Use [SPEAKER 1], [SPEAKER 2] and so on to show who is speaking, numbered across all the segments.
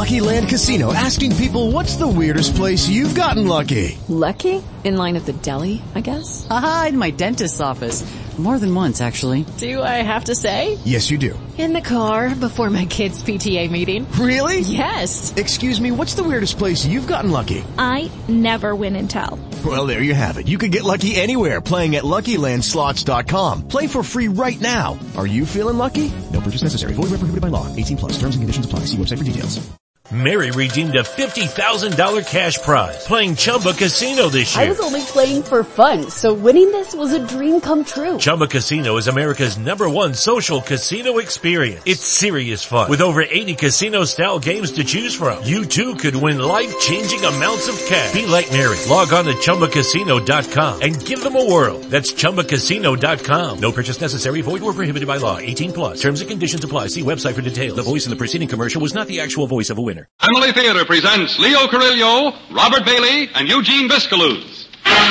[SPEAKER 1] Lucky Land Casino, asking people, what's the weirdest place you've gotten lucky?
[SPEAKER 2] Lucky? In line at the deli, I guess?
[SPEAKER 3] Aha, in my dentist's office. More than once, actually.
[SPEAKER 2] Do I have to say?
[SPEAKER 1] Yes, you do.
[SPEAKER 2] In the car before my kids' PTA meeting.
[SPEAKER 1] Really?
[SPEAKER 2] Yes.
[SPEAKER 1] Excuse me, what's the weirdest place you've gotten lucky?
[SPEAKER 4] I never win and tell.
[SPEAKER 1] Well, there you have it. You can get lucky anywhere, playing at LuckyLandSlots.com. Play for free right now. Are you feeling lucky? No purchase necessary. Void where prohibited by law. 18+. Terms and conditions apply. See website for details.
[SPEAKER 5] Mary redeemed a $50,000 cash prize playing Chumba Casino this year.
[SPEAKER 6] I was only playing for fun, so winning this was a dream come true.
[SPEAKER 5] Chumba Casino is America's #1 social casino experience. It's serious fun. With over 80 casino-style games to choose from, you too could win life-changing amounts of cash. Be like Mary. Log on to ChumbaCasino.com and give them a whirl. That's ChumbaCasino.com. No purchase necessary. Void where prohibited by law. 18+. Terms and conditions apply. See website for details. The voice in the preceding commercial was not the actual voice of a winner.
[SPEAKER 7] Family Theater presents Leo Carrillo, Robert Bailey, and Eugene Biscaluz.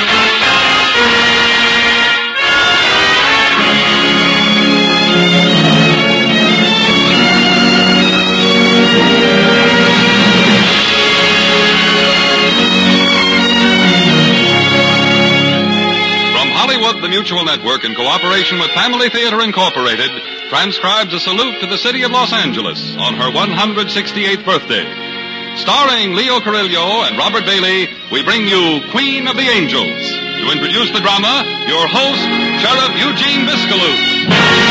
[SPEAKER 7] From Hollywood, the Mutual Network, in cooperation with Family Theater Incorporated, transcribes a salute to the city of Los Angeles on her 168th birthday. Starring Leo Carrillo and Robert Bailey, we bring you Queen of the Angels. To introduce the drama, your host, Sheriff Eugene Biscaluz.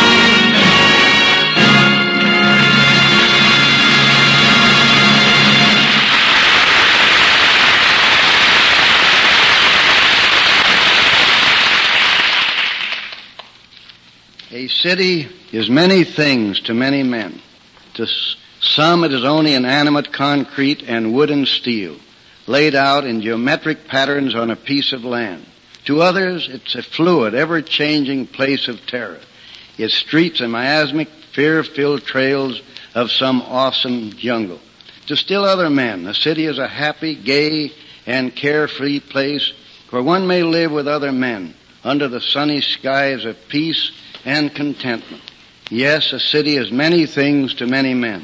[SPEAKER 8] A city is many things to many men. To some it is only inanimate concrete and wood and steel, laid out in geometric patterns on a piece of land. To others it's a fluid, ever-changing place of terror. Its streets are miasmic, fear-filled trails of some awesome jungle. To still other men, a city is a happy, gay, and carefree place where one may live with other men under the sunny skies of peace and contentment. Yes, a city is many things to many men.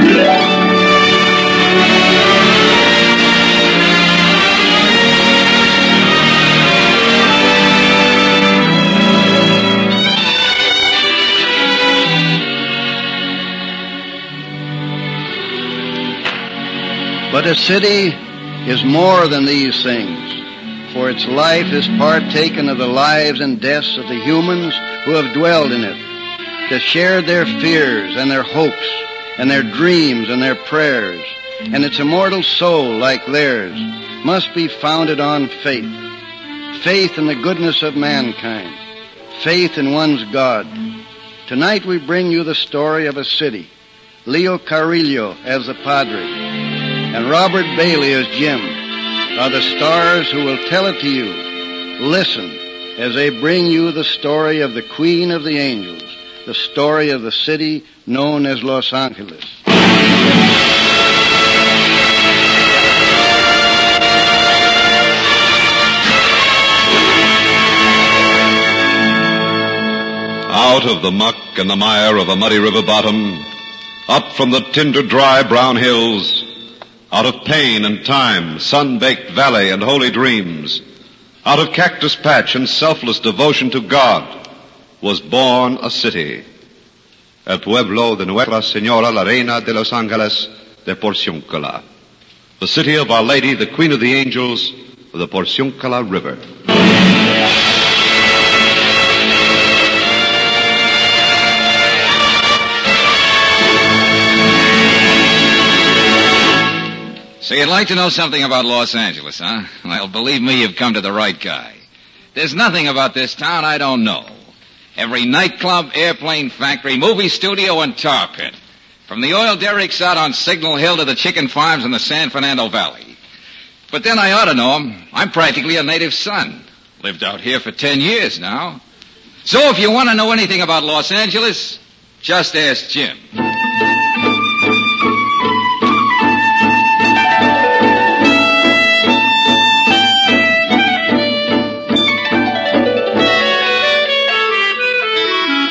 [SPEAKER 8] But a city is more than these things, for its life is partaken of the lives and deaths of the humans who have dwelled in it, that shared their fears and their hopes and their dreams and their prayers, and its immortal soul, like theirs, must be founded on faith. Faith in the goodness of mankind. Faith in one's God. Tonight we bring you the story of a city. Leo Carrillo as the Padre and Robert Bailey as Jim are the stars who will tell it to you. Listen as they bring you the story of the Queen of the Angels, the story of the city known as Los Angeles.
[SPEAKER 7] Out of the muck and the mire of a muddy river bottom, up from the tinder dry brown hills, out of pain and time, sun-baked valley and holy dreams, out of cactus patch and selfless devotion to God, was born a city. El pueblo de Nuestra Señora la Reina de Los Ángeles de Porciúncula. The city of Our Lady, the Queen of the Angels, of the Porciúncula River.
[SPEAKER 9] So you'd like to know something about Los Angeles, huh? Well, believe me, you've come to the right guy. There's nothing about this town I don't know. Every nightclub, airplane factory, movie studio, and tar pit. From the oil derricks out on Signal Hill to the chicken farms in the San Fernando Valley. But then I ought to know him. I'm practically a native son. Lived out here for 10 years now. So if you want to know anything about Los Angeles, just ask Jim.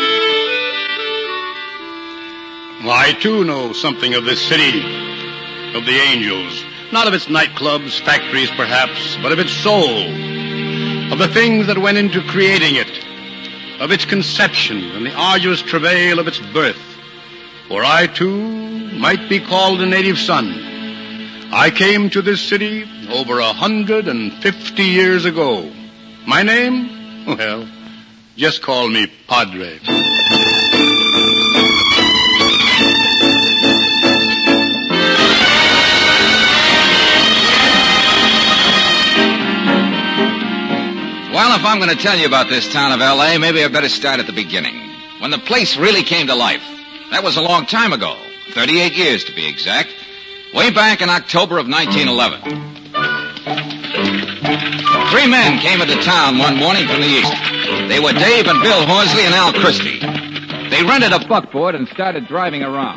[SPEAKER 10] I, too, know something of this city.
[SPEAKER 8] of the angels. Not of its nightclubs, factories perhaps, but of its soul. Of the things that went into creating it. Of its conception and the arduous travail of its birth. For I, too, might be called a native son. I came to this city over 150 years ago. My name? Well, just call me Padre.
[SPEAKER 9] Well, if I'm going to tell you about this town of L.A., maybe I better start at the beginning. When the place really came to life. That was a long time ago. 38 years to be exact. Way back in October of 1911. 3 men came into town one morning from the east. They were Dave and Bill Horsley and Al Christie. They rented a buckboard and started driving around.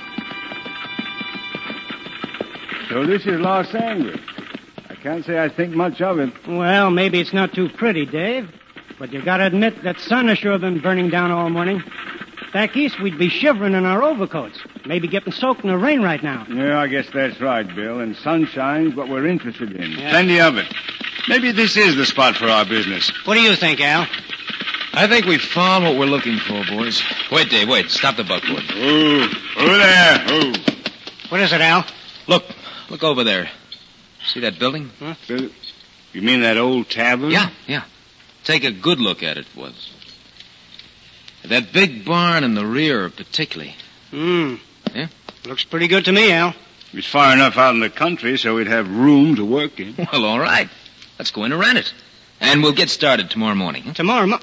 [SPEAKER 10] So this is Los Angeles. I can't say I think much of it.
[SPEAKER 11] Well, maybe it's not too pretty, Dave. But you gotta admit that sun has sure been burning down all morning. Back east, we'd be shivering in our overcoats. Maybe getting soaked in the rain right now.
[SPEAKER 10] Yeah, I guess that's right, Bill. And sunshine's what we're interested in.
[SPEAKER 11] Yeah.
[SPEAKER 10] Plenty of it. Maybe this is the spot for our business.
[SPEAKER 11] What do you think, Al?
[SPEAKER 12] I think we've found what we're looking for, boys.
[SPEAKER 9] Wait, Dave, wait. Stop the buckboard.
[SPEAKER 10] Ooh, over there. Ooh.
[SPEAKER 11] What is it, Al?
[SPEAKER 12] Look over there. See that building?
[SPEAKER 11] Huh?
[SPEAKER 10] You mean that old tavern?
[SPEAKER 12] Yeah. Take a good look at it, was. That big barn in the rear, particularly.
[SPEAKER 11] Yeah? Looks pretty good to me, Al.
[SPEAKER 10] It's far enough out in the country so we'd have room to work in.
[SPEAKER 12] Well, all right. Let's go in and rent it. And we'll get started tomorrow morning. Huh?
[SPEAKER 11] Tomorrow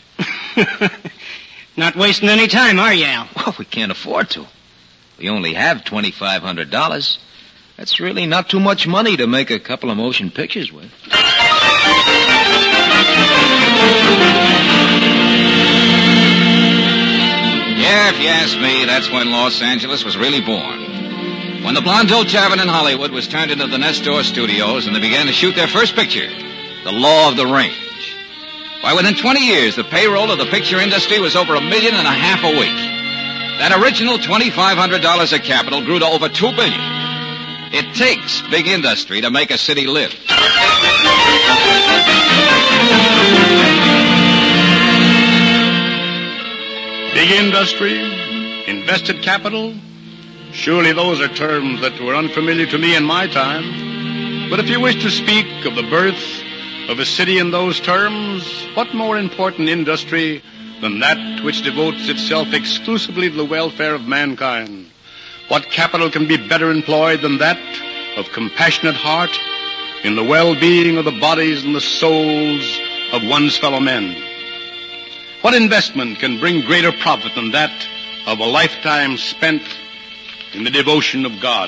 [SPEAKER 11] Not wasting any time, are you, Al?
[SPEAKER 12] Well, we can't afford to. We only have $2,500. That's really not too much money to make a couple of motion pictures with.
[SPEAKER 9] Yeah, if you ask me, that's when Los Angeles was really born. When the Blondeau Tavern in Hollywood was turned into the Nestor Studios and they began to shoot their first picture, The Law of the Range. Why, within 20 years, the payroll of the picture industry was over $1.5 million a week. That original $2,500 of capital grew to over $2 billion. It takes big industry to make a city live.
[SPEAKER 8] Big industry, invested capital, surely those are terms that were unfamiliar to me in my time. But if you wish to speak of the birth of a city in those terms, what more important industry than that which devotes itself exclusively to the welfare of mankind? What capital can be better employed than that of compassionate heart in the well-being of the bodies and the souls of one's fellow men? What investment can bring greater profit than that of a lifetime spent in the devotion of God?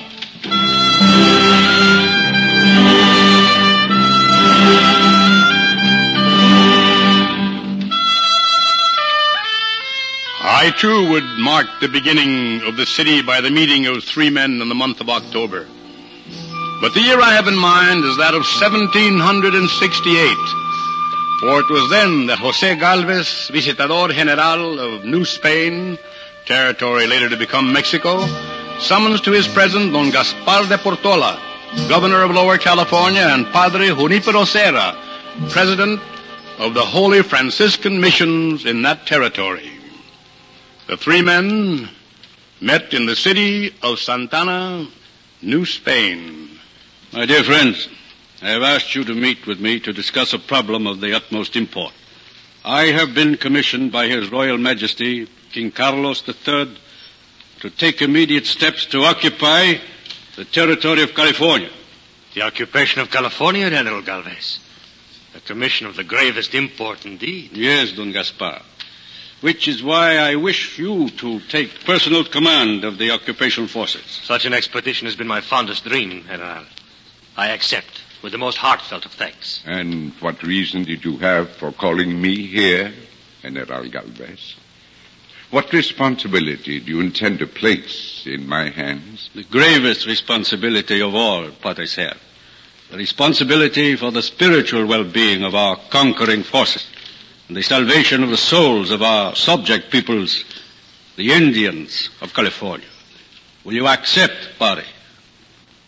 [SPEAKER 8] I, too, would mark the beginning of the city by the meeting of 3 men in the month of October. But the year I have in mind is that of 1768, for it was then that José Galvez, Visitador General of New Spain, territory later to become Mexico, summons to his presence Don Gaspar de Portola, governor of Lower California, and Padre Junipero Serra, president of the Holy Franciscan Missions in that territory. The 3 men met in the city of Santana, New Spain.
[SPEAKER 13] My dear friends, I have asked you to meet with me to discuss a problem of the utmost import. I have been commissioned by His Royal Majesty, King Carlos III, to take immediate steps to occupy the territory of California.
[SPEAKER 14] The occupation of California, General Galvez? A commission of the gravest import indeed.
[SPEAKER 13] Yes, Don Gaspar. Which is why I wish you to take personal command of the occupation forces.
[SPEAKER 14] Such an expedition has been my fondest dream, General. I accept with the most heartfelt of thanks.
[SPEAKER 15] And what reason did you have for calling me here, General Galvez? What responsibility do you intend to place in my hands?
[SPEAKER 13] The gravest responsibility of all, Padre Serra. The responsibility for the spiritual well-being of our conquering forces and the salvation of the souls of our subject peoples, the Indians of California. Will you accept, Padre?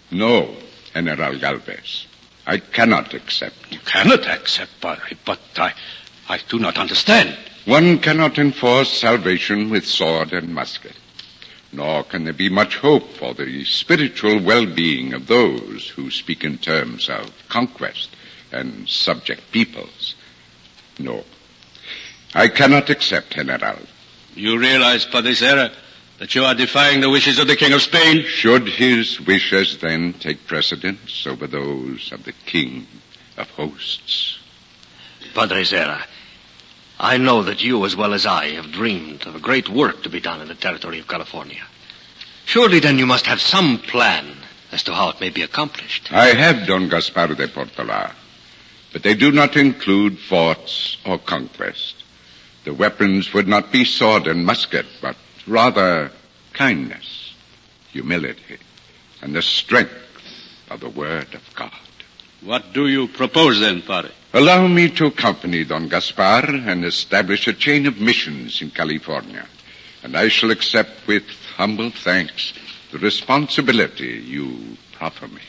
[SPEAKER 15] No, General Galvez. I cannot accept.
[SPEAKER 13] You cannot accept, Padre, but I do not understand.
[SPEAKER 15] One cannot enforce salvation with sword and musket. Nor can there be much hope for the spiritual well-being of those who speak in terms of conquest and subject peoples. No. I cannot accept, General.
[SPEAKER 13] You realize, Padre Serra, that you are defying the wishes of the King of Spain?
[SPEAKER 15] Should his wishes then take precedence over those of the King of Hosts?
[SPEAKER 14] Padre Serra, I know that you, as well as I, have dreamed of a great work to be done in the territory of California. Surely then you must have some plan as to how it may be accomplished.
[SPEAKER 15] I have, Don Gaspar de Portola, but they do not include forts or conquest. The weapons would not be sword and musket, but rather kindness, humility, and the strength of the Word of God.
[SPEAKER 13] What do you propose then, Padre?
[SPEAKER 15] Allow me to accompany Don Gaspar and establish a chain of missions in California, and I shall accept with humble thanks the responsibility you proffer me.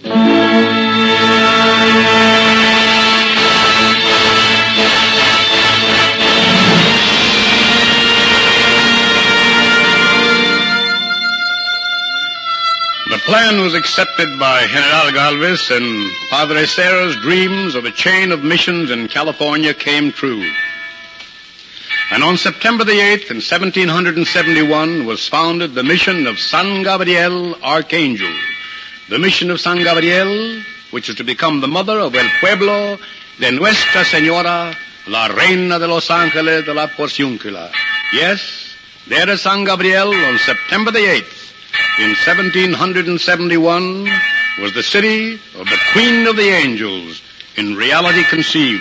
[SPEAKER 13] The plan was accepted by General Galvez, and Padre Serra's dreams of a chain of missions in California came true. And on September the 8th in 1771 was founded the mission of San Gabriel Archangel. The mission of San Gabriel, which is to become the mother of El Pueblo de Nuestra Señora, la Reina de los Ángeles de la Porciúncula. Yes, there is San Gabriel on September the 8th. In 1771 was the city of the Queen of the Angels, in reality conceived.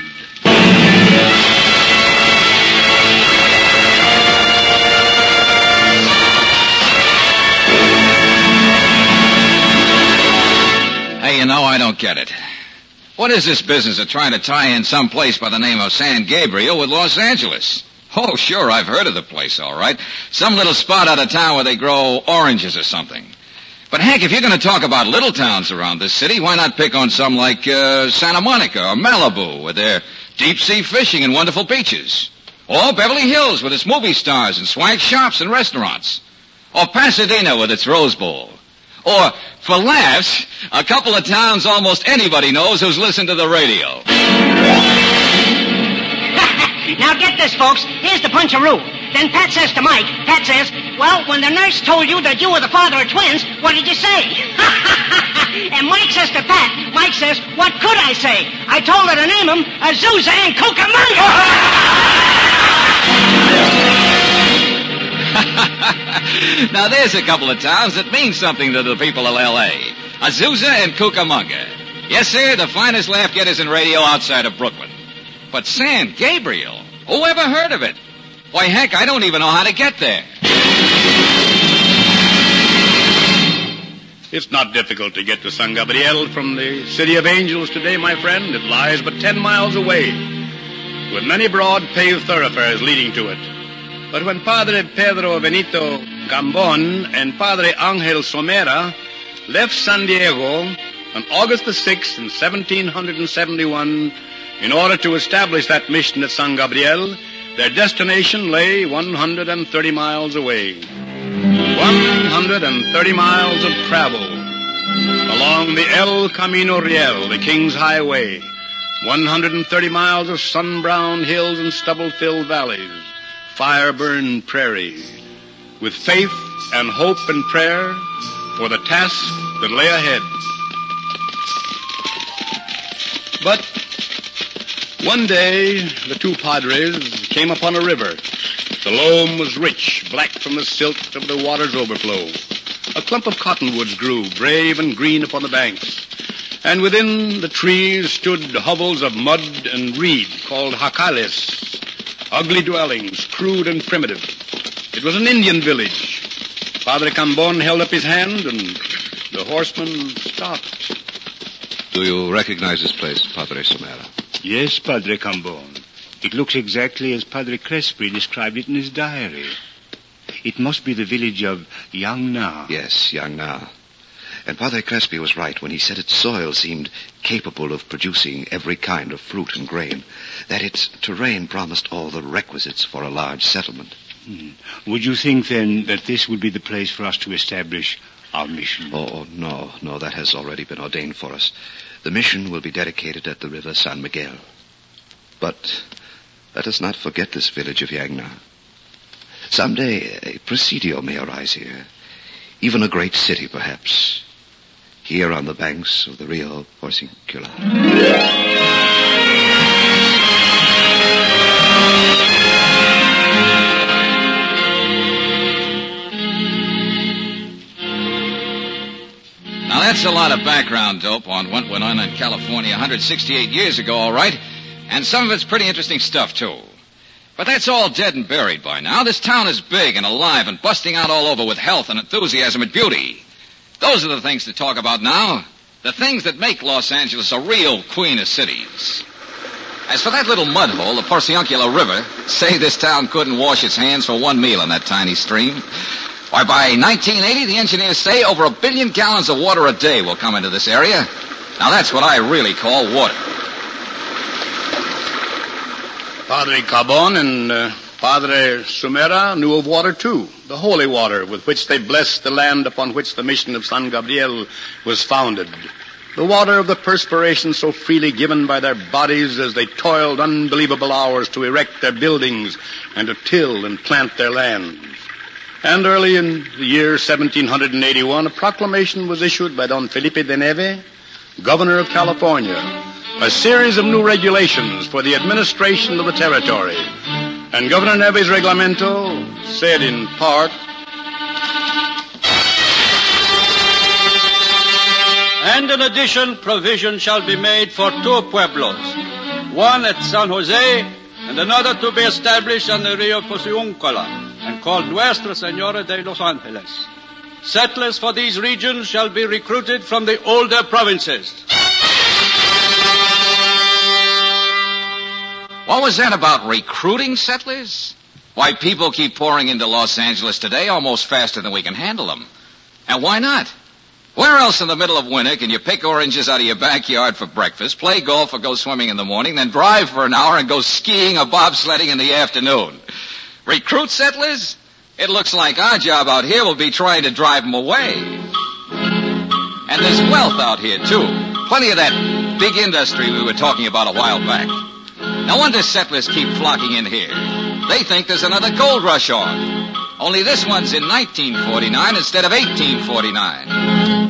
[SPEAKER 9] Hey, I don't get it. What is this business of trying to tie in some place by the name of San Gabriel with Los Angeles? Oh, sure, I've heard of the place, all right. Some little spot out of town where they grow oranges or something. But heck, if you're going to talk about little towns around this city, why not pick on some like Santa Monica or Malibu with their deep-sea fishing and wonderful beaches? Or Beverly Hills with its movie stars and swag shops and restaurants? Or Pasadena with its Rose Bowl? Or, for laughs, a couple of towns almost anybody knows who's listened to the radio.
[SPEAKER 16] Now get this, folks. Here's the puncheroo. Then Pat says to Mike, Pat says, well, when the nurse told you that you were the father of twins, what did you say? And Mike says to Pat, Mike says, what could I say? I told her to name them Azusa and Cucamonga.
[SPEAKER 9] Now there's a couple of towns that mean something to the people of L.A. Azusa and Cucamonga. Yes, sir, the finest laugh getters in radio outside of Brooklyn. But San Gabriel? Who ever heard of it? Why, heck, I don't even know how to get there.
[SPEAKER 13] It's not difficult to get to San Gabriel from the City of Angels today, my friend. It lies but 10 miles away, with many broad paved thoroughfares leading to it. But when Padre Pedro Benito Gambon and Padre Angel Somera left San Diego on August the 6th in 1771 in order to establish that mission at San Gabriel, their destination lay 130 miles away. 130 miles of travel along the El Camino Real, the King's Highway. 130 miles of sun-browned hills and stubble-filled valleys, fire-burned prairie, with faith and hope and prayer for the task that lay ahead. But one day, the two padres came upon a river. The loam was rich, black from the silt of the water's overflow. A clump of cottonwoods grew, brave and green upon the banks. And within the trees stood hovels of mud and reed called jacales, ugly dwellings, crude and primitive. It was an Indian village. Padre Cambon held up his hand, and the horseman stopped.
[SPEAKER 17] Do you recognize this place, Padre Somera?
[SPEAKER 10] Yes, Padre Cambon. It looks exactly as Padre Crespi described it in his diary. It must be the village of Yangna.
[SPEAKER 17] Yes, Yangna. And Padre Crespi was right when he said its soil seemed capable of producing every kind of fruit and grain, that its terrain promised all the requisites for a large settlement.
[SPEAKER 10] Would you think, then, that this would be the place for us to establish our mission?
[SPEAKER 17] Oh, no, that has already been ordained for us. The mission will be dedicated at the river San Miguel. But let us not forget this village of Yagna. Someday a presidio may arise here, even a great city, perhaps, here on the banks of the Rio Porciuncula.
[SPEAKER 9] Now, that's a lot of background dope on what went on in California 168 years ago, all right? And some of it's pretty interesting stuff, too. But that's all dead and buried by now. This town is big and alive and busting out all over with health and enthusiasm and beauty. Those are the things to talk about now. The things that make Los Angeles a real queen of cities. As for that little mud hole, the Porciuncula River, say this town couldn't wash its hands for one meal in that tiny stream. Why, by 1980, the engineers say over 1 billion gallons of water a day will come into this area. Now, that's what I really call water.
[SPEAKER 13] Padre Carbon and Padre Sumera knew of water, too. The holy water with which they blessed the land upon which the mission of San Gabriel was founded. The water of the perspiration so freely given by their bodies as they toiled unbelievable hours to erect their buildings and to till and plant their lands. And early in the year 1781, a proclamation was issued by Don Felipe de Neve, governor of California, a series of new regulations for the administration of the territory. And Governor Neve's reglamento said in part,
[SPEAKER 18] and in addition, provision shall be made for 2 pueblos, one at San Jose and another to be established on the Rio Porciuncula and called Nuestra Senora de Los Angeles. Settlers for these regions shall be recruited from the older provinces.
[SPEAKER 9] What was that about recruiting settlers? Why, people keep pouring into Los Angeles today almost faster than we can handle them. And why not? Where else in the middle of winter can you pick oranges out of your backyard for breakfast, play golf or go swimming in the morning, then drive for an hour and go skiing or bobsledding in the afternoon? Recruit settlers? It looks like our job out here will be trying to drive them away. And there's wealth out here, too. Plenty of that big industry we were talking about a while back. No wonder settlers keep flocking in here. They think there's another gold rush on. Only this one's in 1949 instead of 1849.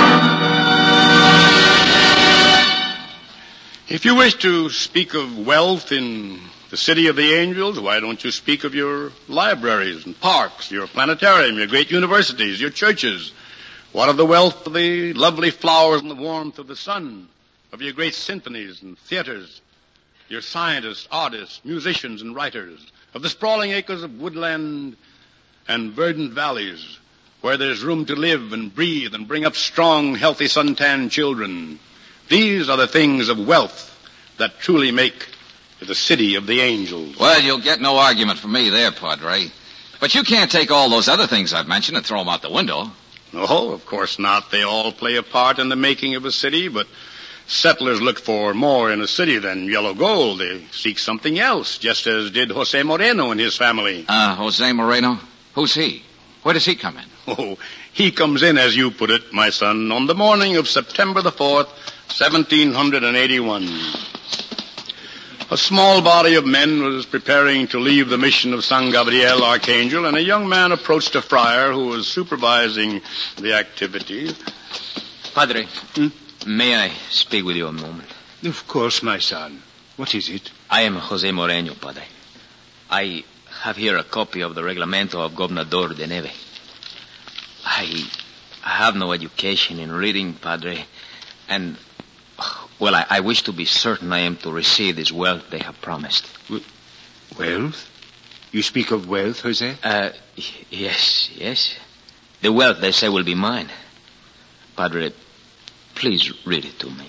[SPEAKER 13] if you wish to speak of wealth in the City of the Angels, why don't you speak of your libraries and parks, your planetarium, your great universities, your churches? What of the wealth of the lovely flowers and the warmth of the sun, of your great symphonies and theaters, your scientists, artists, musicians, and writers, of the sprawling acres of woodland and verdant valleys where there's room to live and breathe and bring up strong, healthy, suntanned children? These are the things of wealth that truly make the City of the Angels.
[SPEAKER 9] Well, you'll get no argument from me there, Padre. But you can't take all those other things I've mentioned and throw them out the window.
[SPEAKER 13] No, of course not. They all play a part in the making of a city, but settlers look for more in a city than yellow gold. They seek something else, just as did Jose Moreno and his family.
[SPEAKER 9] Jose Moreno? Who's he? Where does he come in?
[SPEAKER 13] Oh, he comes in, as you put it, my son, on the morning of September the 4th, 1781. A small body of men was preparing to leave the mission of San Gabriel Archangel, and a young man approached a friar who was supervising the activities.
[SPEAKER 12] Padre, may I speak with you a moment?
[SPEAKER 10] Of course, my son. What is it?
[SPEAKER 12] I am Jose Moreno, Padre. I have here a copy of the reglamento of Gobernador de Neve. I have no education in reading, Padre, and, well, I wish to be certain I am to receive this wealth they have promised.
[SPEAKER 10] Wealth? You speak of wealth, Jose?
[SPEAKER 12] Yes. The wealth, they say, will be mine. Padre, please read it to me.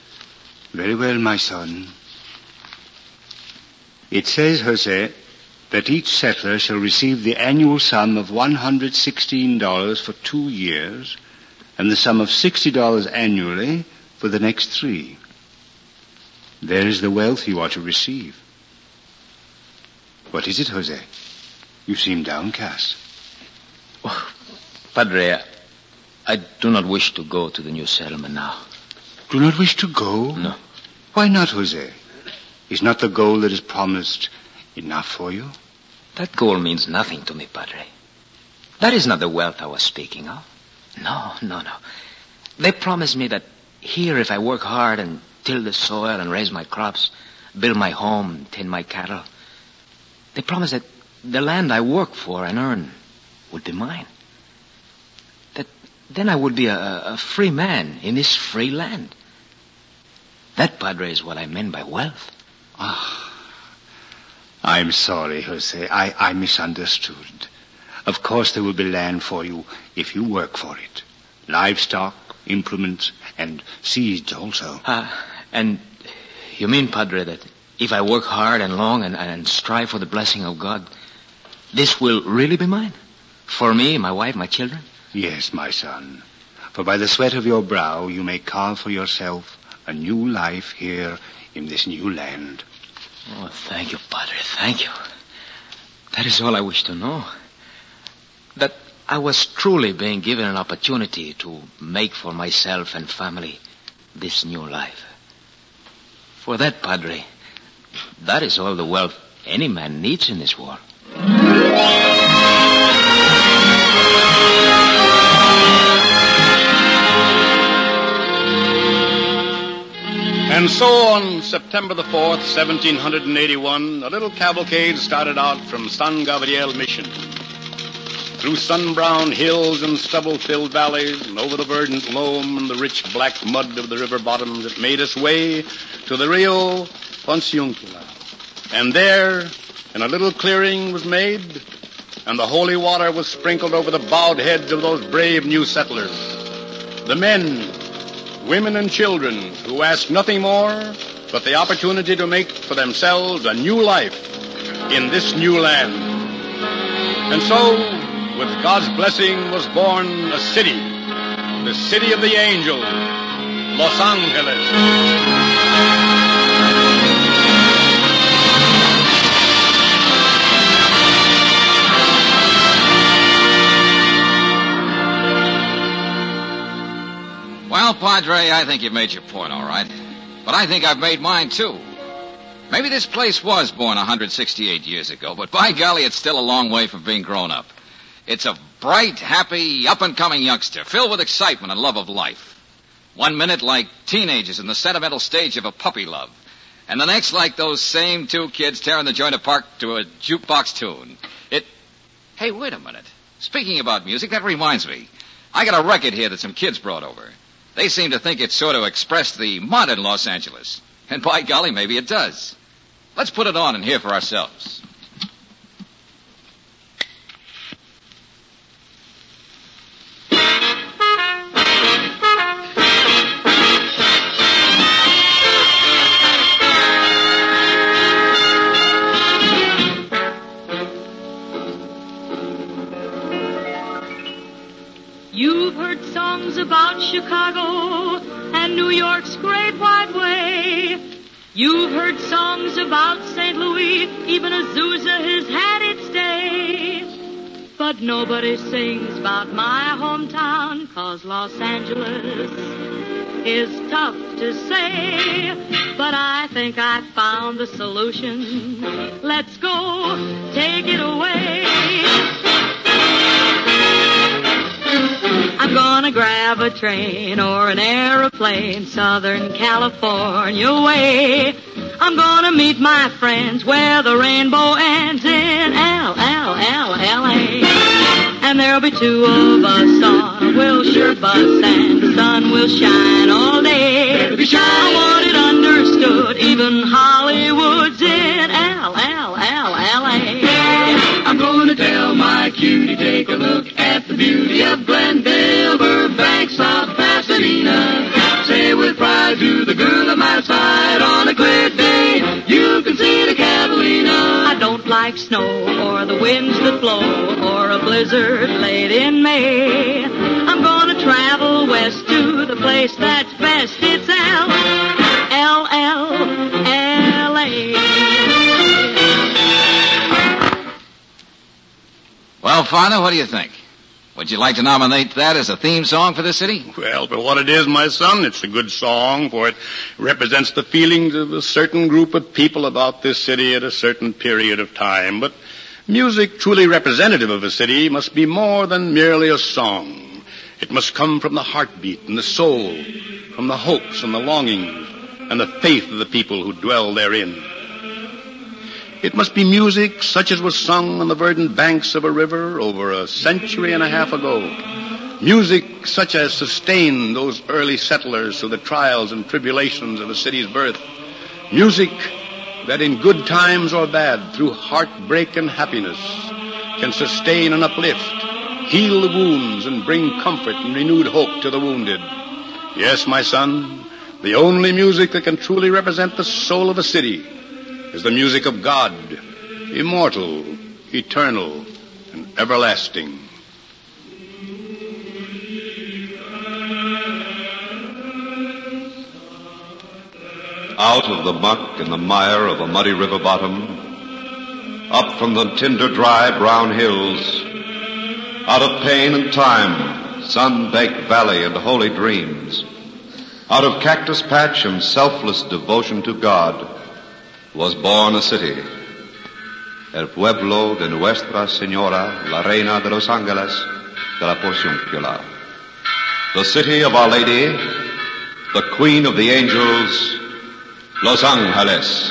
[SPEAKER 10] Very well, my son. It says, Jose, that each settler shall receive the annual sum of $116 for 2 years and the sum of $60 annually for the next 3. There is the wealth you are to receive. What is it, Jose? You seem downcast.
[SPEAKER 12] Oh, Padre, I do not wish to go to the new settlement now.
[SPEAKER 10] Do not wish to go?
[SPEAKER 12] No.
[SPEAKER 10] Why not, Jose? Is not the goal that is promised enough for you?
[SPEAKER 12] That goal means nothing to me, Padre. That is not the wealth I was speaking of. No. They promised me that here, if I work hard and till the soil and raise my crops, build my home, tend my cattle, they promised that the land I work for and earn would be mine. That then I would be a free man in this free land. That, Padre, is what I meant by wealth.
[SPEAKER 10] I'm sorry, Jose. I misunderstood. Of course there will be land for you if you work for it. Livestock, implements, and seeds also.
[SPEAKER 12] And you mean, Padre, that if I work hard and long and strive for the blessing of God, this will really be mine? For me, my wife, my children?
[SPEAKER 10] Yes, my son. For by the sweat of your brow you may carve for yourself a new life here in this new land.
[SPEAKER 12] Oh, thank you, Padre, thank you. That is all I wish to know. That I was truly being given an opportunity to make for myself and family this new life. For that, Padre, that is all the wealth any man needs in this world.
[SPEAKER 13] And so on September the 4th, 1781, a little cavalcade started out from San Gabriel Mission. Through sun-brown hills and stubble-filled valleys, and over the verdant loam and the rich black mud of the river bottoms, it made its way to the Rio Ponciuncula. And there, in a little clearing was made, and the holy water was sprinkled over the bowed heads of those brave new settlers. The men, women, and children who asked nothing more but the opportunity to make for themselves a new life in this new land. And so, with God's blessing, was born a city, the city of the angels, Los Angeles.
[SPEAKER 9] Well, Padre, I think you've made your point, all right. But I think I've made mine, too. Maybe this place was born 168 years ago, but by golly, it's still a long way from being grown up. It's a bright, happy, up-and-coming youngster, filled with excitement and love of life. 1 minute like teenagers in the sentimental stage of a puppy love, and the next like those same 2 kids tearing the joint apart to a jukebox tune. Hey, wait a minute. Speaking about music, that reminds me. I got a record here that some kids brought over. They seem to think it sort of expressed the modern Los Angeles. And by golly, maybe it does. Let's put it on and hear for ourselves.
[SPEAKER 19] You've heard songs about Chicago and New York's great white way. You've heard songs about St. Louis, even Azusa has had its day. But nobody sings about my hometown, 'cause Los Angeles is tough to say. But I think I found the solution. Let's go, take it away. I'm gonna grab a train or an aeroplane, Southern California way. I'm gonna meet my friends where the rainbow ends in L-L-L-L-A. And there'll be 2 of us on a Wilshire bus, and the sun will shine all day. I want it understood, even Hollywood's in L-L-L-L-A. I'm gonna tell my cutie, take a look at the beauty of Glendale, Burbank, South Pasadena. Say with pride to the girl at my side, on a clear day, you can see the Catalina. I don't like snow, that blow or a blizzard late in May. I'm gonna travel west to the place that's best. It's L-L-L-A.
[SPEAKER 9] Well, Father, what do you think? Would you like to nominate that as a theme song for the city?
[SPEAKER 20] Well, for what it is, my son, it's a good song, for it represents the feelings of a certain group of people about this city at a certain period of time. But music truly representative of a city must be more than merely a song. It must come from the heartbeat and the soul, from the hopes and the longings and the faith of the people who dwell therein. It must be music such as was sung on the verdant banks of a river over a century and a half ago. Music such as sustained those early settlers through the trials and tribulations of a city's birth. Music that in good times or bad, through heartbreak and happiness, can sustain and uplift, heal the wounds and bring comfort and renewed hope to the wounded. Yes, my son, the only music that can truly represent the soul of a city is the music of God, immortal, eternal, and everlasting.
[SPEAKER 7] Out of the muck and the mire of a muddy river bottom, up from the tinder dry brown hills, out of pain and time, sun-baked valley and holy dreams, out of cactus patch and selfless devotion to God, was born a city, el pueblo de Nuestra Señora, la Reina de los Ángeles de la Porciúncula. The city of Our Lady, the Queen of the Angels, Los Angeles.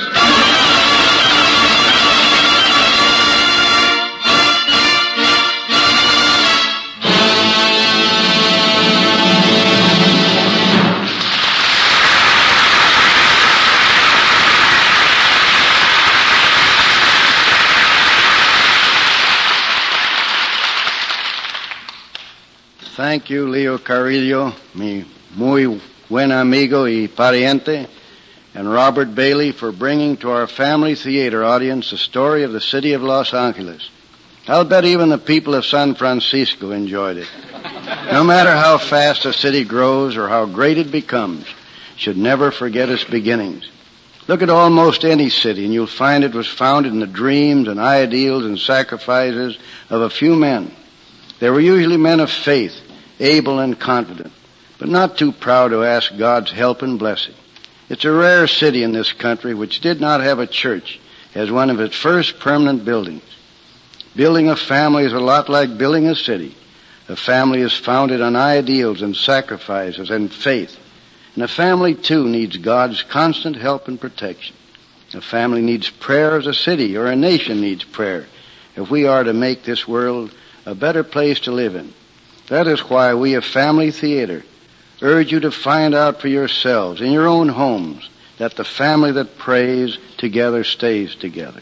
[SPEAKER 8] Thank you, Leo Carrillo, mi muy buen amigo y pariente, and Robert Bailey for bringing to our family theater audience the story of the city of Los Angeles. I'll bet even the people of San Francisco enjoyed it. No matter how fast a city grows or how great it becomes, it should never forget its beginnings. Look at almost any city and you'll find it was founded in the dreams and ideals and sacrifices of a few men. They were usually men of faith, able and confident, but not too proud to ask God's help and blessing. It's a rare city in this country which did not have a church as one of its first permanent buildings. Building a family is a lot like building a city. A family is founded on ideals and sacrifices and faith. And a family, too, needs God's constant help and protection. A family needs prayer as a city or a nation needs prayer if we are to make this world a better place to live in. That is why we of Family Theater urge you to find out for yourselves in your own homes that the family that prays together stays together.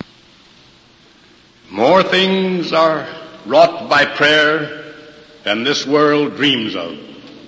[SPEAKER 20] More things are wrought by prayer than this world dreams of.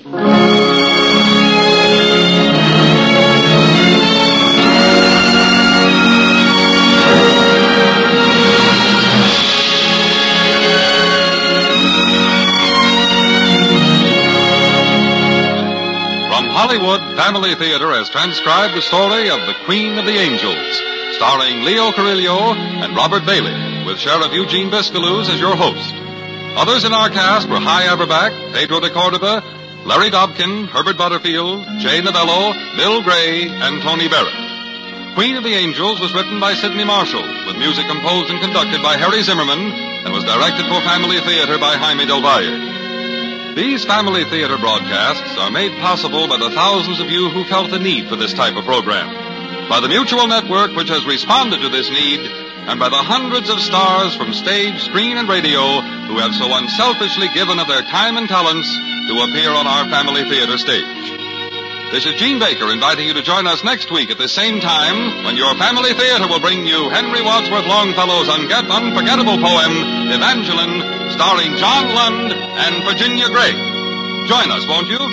[SPEAKER 21] Hollywood Family Theater has transcribed the story of The Queen of the Angels, starring Leo Carrillo and Robert Bailey, with Sheriff Eugene Biscaluz as your host. Others in our cast were Hy Averback, Pedro de Cordova, Larry Dobkin, Herbert Butterfield, Jay Novello, Bill Gray, and Tony Barrett. Queen of the Angels was written by Sidney Marshall, with music composed and conducted by Harry Zimmerman, and was directed for Family Theater by Jaime Del Valle. These Family Theater broadcasts are made possible by the thousands of you who felt the need for this type of program, by the Mutual Network which has responded to this need, and by the hundreds of stars from stage, screen, and radio who have so unselfishly given of their time and talents to appear on our Family Theater stage. This is Gene Baker inviting you to join us next week at the same time when your Family Theater will bring you Henry Wadsworth Longfellow's unforgettable poem, Evangeline, starring John Lund and Virginia Gregg. Join us, won't you?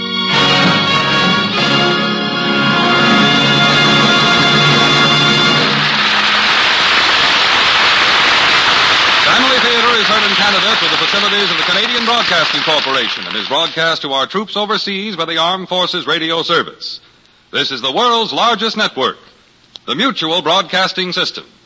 [SPEAKER 21] Family Theater Canada through the facilities of the Canadian Broadcasting Corporation and is broadcast to our troops overseas by the Armed Forces Radio Service. This is the world's largest network, the Mutual Broadcasting System.